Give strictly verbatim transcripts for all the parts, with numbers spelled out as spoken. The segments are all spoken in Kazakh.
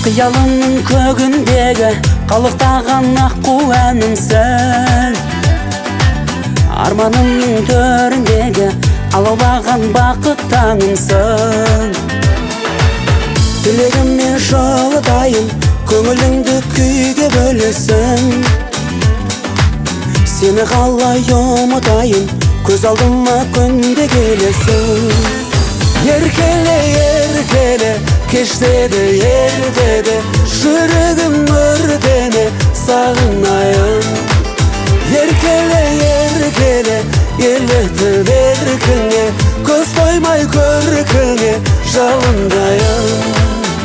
Қиялымның көгіндегі қалықтаған аққу әнімсің. Арманымның төріндегі алаулаған бақыт таңымсың. Тілегіммен жылытайын, көңіліңді күйге бөлесің. Сені қалай ұмытайын, көз алдыма күнде келесің. Еркеле, еркеле, кештеді, ертеді, жүрегім өртене сағынайын. Еркеле, еркеле, елітіп еркіңе, көз тоймай көркіңе жалындайын.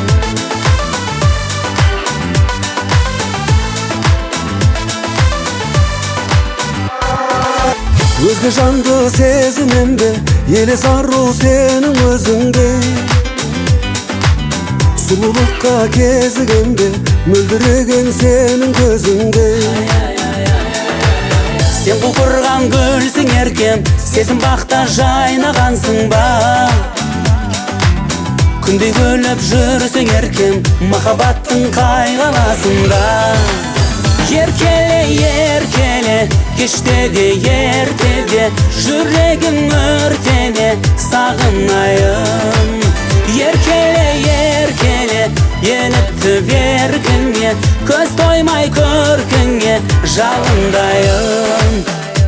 Өзге жанды сезінемді, елес ару сенің өзіңде. Сұлулыққа кезігемді, мөлдіреген сенің көзіңде. Сен құлпырған гүлсің еркем, сезім бақта жайнағансың ба. Күндей күліп жүрсің еркем, махаббаттың қайғыласында. Еркеле, еркеле, кештеде, ертеде, жүрегім өртене сағынайын. Еркеле, еркеле, елітіп еркіңе, көз тоймай көркіңе жалындайын.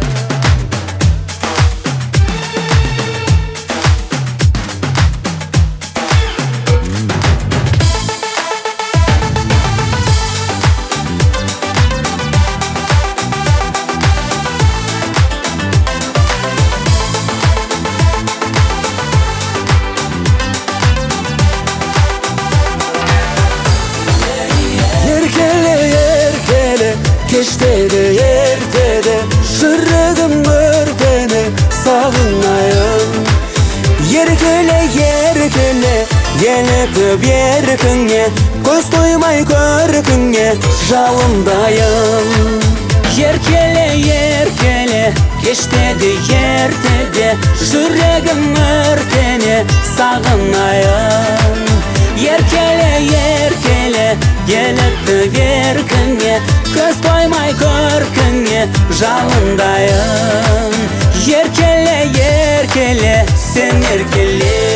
Кештеді, ертеді, жүрегім өртене сағынайын. Еркеле, еркеле, елітіп еркіңе, көз тоймай көркіңе жалындайын. Еркеле, еркеле, кештеді, ертеді, жүрегім өртене сағынайын. Еркеле, еркеле, елітіп еркіңе, көз тоймай көркіңе жалындайын. Еркеле, еркеле, сен еркеле.